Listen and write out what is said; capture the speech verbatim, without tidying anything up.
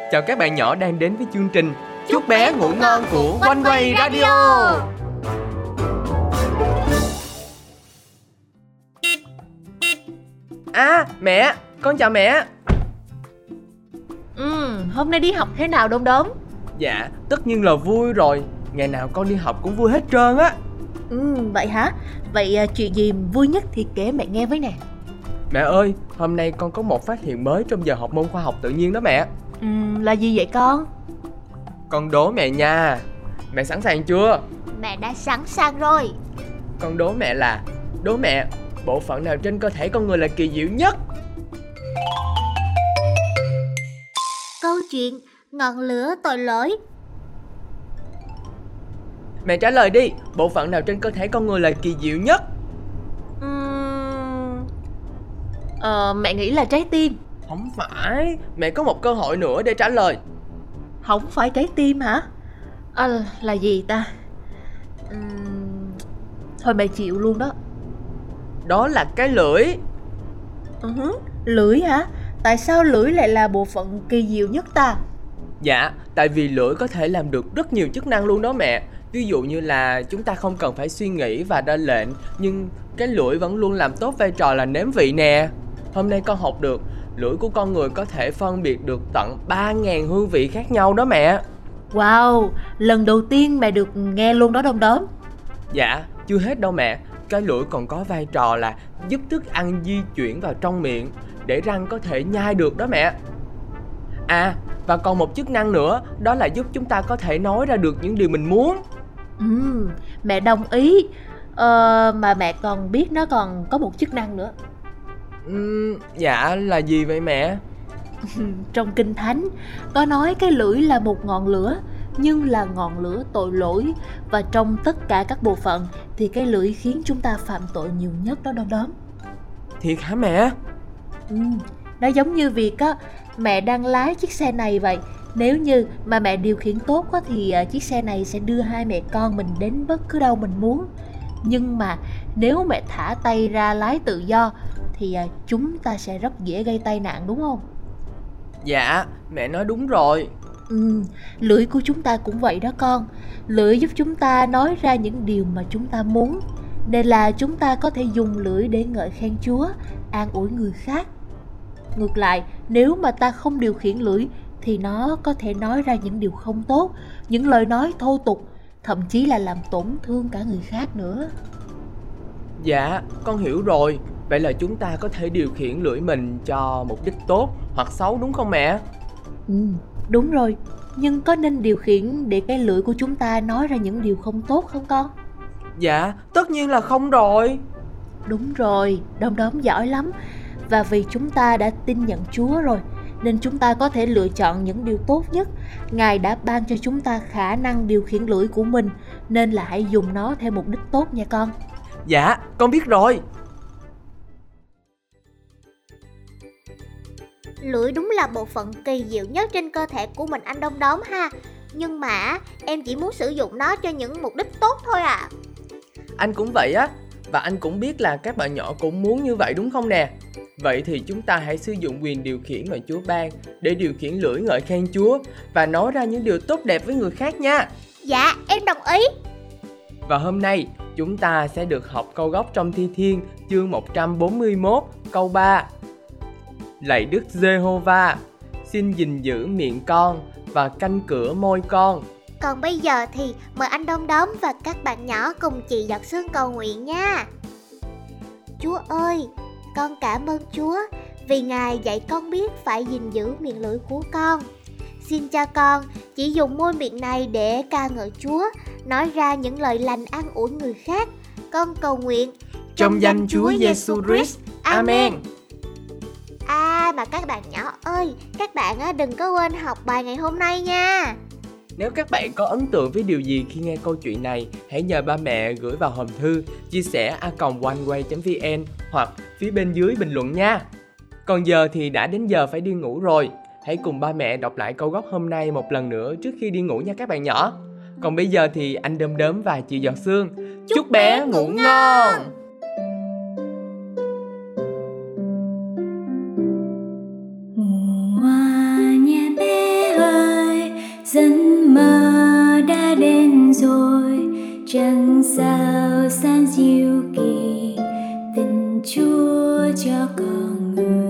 Chào các bạn nhỏ đang đến với chương trình Chúc bé ngủ ngon của Quanh Quay Radio. À, mẹ, con chào mẹ. Ừ, hôm nay đi học thế nào Đom Đóm? Dạ, tất nhiên là vui rồi. Ngày nào con đi học cũng vui hết trơn á. Ừ, vậy hả? Vậy à, chuyện gì vui nhất thì kể mẹ nghe với nè. Mẹ ơi, hôm nay con có một phát hiện mới trong giờ học môn khoa học tự nhiên đó mẹ. Ừ, là gì vậy con? Con đố mẹ nha. Mẹ sẵn sàng chưa? Mẹ đã sẵn sàng rồi. Con đố mẹ là Đố mẹ, bộ phận nào trên cơ thể con người là kỳ diệu nhất? Câu chuyện ngọn lửa tội lỗi. Mẹ trả lời đi, bộ phận nào trên cơ thể con người là kỳ diệu nhất? Uhm... Ờ, mẹ nghĩ là trái tim. Không phải, mẹ có một cơ hội nữa để trả lời. Không phải trái tim hả? À, là gì ta? Uhm... Thôi mẹ chịu luôn đó. Đó là cái lưỡi. uh-huh. Lưỡi hả? Tại sao lưỡi lại là bộ phận kỳ diệu nhất ta? Dạ, tại vì lưỡi có thể làm được rất nhiều chức năng luôn đó mẹ. Ví dụ như là chúng ta không cần phải suy nghĩ và ra lệnh, nhưng cái lưỡi vẫn luôn làm tốt vai trò là nếm vị nè. Hôm nay con học được lưỡi của con người có thể phân biệt được tận ba nghìn hương vị khác nhau đó mẹ. Wow, lần đầu tiên mẹ được nghe luôn đó Đom Đóm. Dạ, chưa hết đâu mẹ. Cái lưỡi còn có vai trò là giúp thức ăn di chuyển vào trong miệng để răng có thể nhai được đó mẹ. À, và còn một chức năng nữa, đó là giúp chúng ta có thể nói ra được những điều mình muốn. Ừ, mẹ đồng ý. Ờ, mà mẹ còn biết nó còn có một chức năng nữa. Ừ, dạ, là gì vậy mẹ? Trong Kinh Thánh có nói cái lưỡi là một ngọn lửa, nhưng là ngọn lửa tội lỗi. Và trong tất cả các bộ phận thì cái lưỡi khiến chúng ta phạm tội nhiều nhất đó Đom Đóm. Thiệt hả mẹ? Ừ, nó giống như việc á, mẹ đang lái chiếc xe này vậy. Nếu như mà mẹ điều khiển tốt á, thì chiếc xe này sẽ đưa hai mẹ con mình đến bất cứ đâu mình muốn. Nhưng mà nếu mẹ thả tay ra lái tự do thì chúng ta sẽ rất dễ gây tai nạn, đúng không? Dạ, mẹ nói đúng rồi. Ừ, lưỡi của chúng ta cũng vậy đó con. Lưỡi giúp chúng ta nói ra những điều mà chúng ta muốn. Nên là chúng ta có thể dùng lưỡi để ngợi khen Chúa, an ủi người khác. Ngược lại, nếu mà ta không điều khiển lưỡi thì nó có thể nói ra những điều không tốt, những lời nói thô tục, thậm chí là làm tổn thương cả người khác nữa. Dạ, con hiểu rồi. Vậy là chúng ta có thể điều khiển lưỡi mình cho mục đích tốt hoặc xấu, đúng không mẹ? Ừ, đúng rồi. Nhưng có nên điều khiển để cái lưỡi của chúng ta nói ra những điều không tốt không con? Dạ, tất nhiên là không rồi. Đúng rồi, Đom Đóm giỏi lắm. Và vì chúng ta đã tin nhận Chúa rồi, nên chúng ta có thể lựa chọn những điều tốt nhất. Ngài đã ban cho chúng ta khả năng điều khiển lưỡi của mình, nên là hãy dùng nó theo mục đích tốt nha con. Dạ, con biết rồi. Lưỡi đúng là bộ phận kỳ diệu nhất trên cơ thể của mình anh Đom Đóm ha. Nhưng mà em chỉ muốn sử dụng nó cho những mục đích tốt thôi à. Anh cũng vậy á. Và anh cũng biết là các bạn nhỏ cũng muốn như vậy, đúng không nè? Vậy thì chúng ta hãy sử dụng quyền điều khiển mà Chúa ban để điều khiển lưỡi ngợi khen Chúa và nói ra những điều tốt đẹp với người khác nha. Dạ, em đồng ý. Và hôm nay chúng ta sẽ được học câu gốc trong Thi Thiên chương một trăm bốn mươi mốt câu ba. Lạy Đức Giê-hô-va, xin gìn giữ miệng con và canh cửa môi con. Còn bây giờ thì mời anh Đom Đóm và các bạn nhỏ cùng chị Giọt Sương cầu nguyện nha. Chúa ơi, con cảm ơn Chúa vì Ngài dạy con biết phải gìn giữ miệng lưỡi của con. Xin cho con chỉ dùng môi miệng này để ca ngợi Chúa, nói ra những lời lành an ủi người khác. Con cầu nguyện trong danh Chúa Giêsu Christ. Amen. À mà các bạn nhỏ ơi, các bạn đừng có quên học bài ngày hôm nay nha. Nếu các bạn có ấn tượng với điều gì khi nghe câu chuyện này, hãy nhờ ba mẹ gửi vào hòm thư chia sẻ a còng oneway chấm vn hoặc phía bên dưới bình luận nha. Còn giờ thì đã đến giờ phải đi ngủ rồi. Hãy cùng ba mẹ đọc lại câu gốc hôm nay một lần nữa trước khi đi ngủ nha các bạn nhỏ. Còn bây giờ thì anh Đom Đóm và chị Giọt Sương chúc, chúc bé ngủ ngon. Mùa hoa nhẹ bé cho con người.